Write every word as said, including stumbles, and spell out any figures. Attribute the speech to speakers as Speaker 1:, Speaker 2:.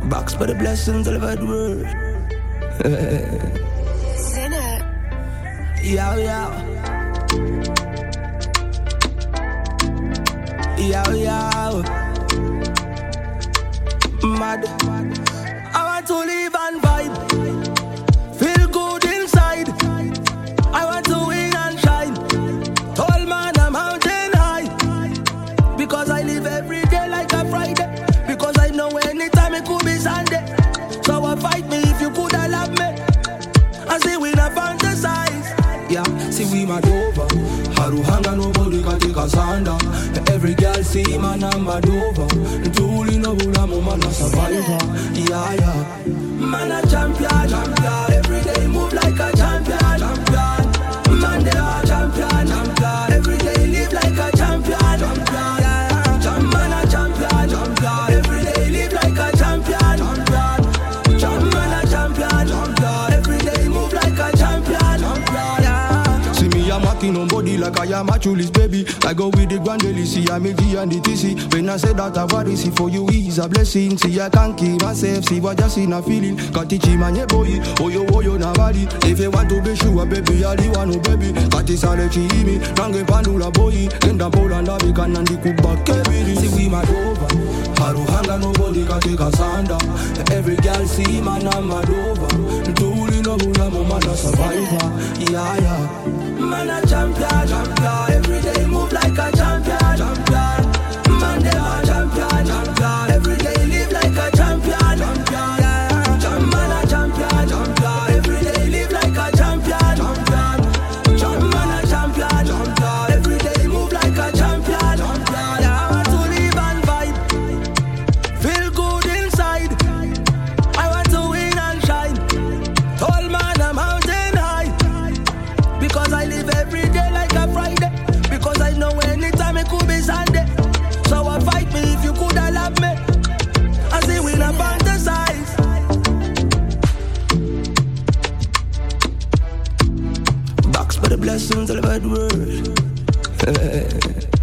Speaker 1: Box for the blessings of the word.
Speaker 2: Sinner.
Speaker 1: Yo, yo. Yo, yo. Mad. I want to live and vibe. Feel good inside. I want to win and shine. Tall man, I'm mountain high. Because I live every day like a Friday. Because I know anytime it could be Sunday. So I fight me if you could have loved me. I say we not fantasize. Yeah, see we mad over. Haruhanga nobody can take us under. Every girl see man I'm mad over. Truly no bula mo man a survivor. Yeah, yeah. Man a champion, champion. Every day move like a champion, champion. Man they are champion, champion. Every day live like a champion, champion. Yeah, man a champion, champion. Every day live like a champion, champion. Man a champion, champion. Every day move like a champion, champion. Yeah.
Speaker 3: See me I'm walking on body like I am a Chulis baby. I go with the grand see I'm a G and the T C. When I say that I worry, see for you is a blessing. See I can't keep myself, see what just in a feeling. Got teach him and your boy, oh yo, oh yo, nobody. If you want to be sure, baby, I the one, oh baby. Got this all the chimi, nange pandula boy. And the bowl and the beacon and the cook back, baby.
Speaker 1: See we mad over. Haruhanga nobody can take us under. Every girl see man I'm mad over. Truly no bula mo man a survivor. Yeah, yeah. Man a champion, champion. Every day move like a champion, champion. Man they are champion, champion. Every day live like a champion, champion. Yeah. Man a champion, champion. Every day live like a champion, champion. Man a champion, champion. Every day move like a champion, champion. Yeah, I want to live and vibe. Feel good inside. I want to win and shine. Tall man, I'm mountain high. Because I live every day like a Friday. Because I know anytime it could be Sunday. So I fight me if you could have loved me. I say we not fantasize. Box for the blessings of the word.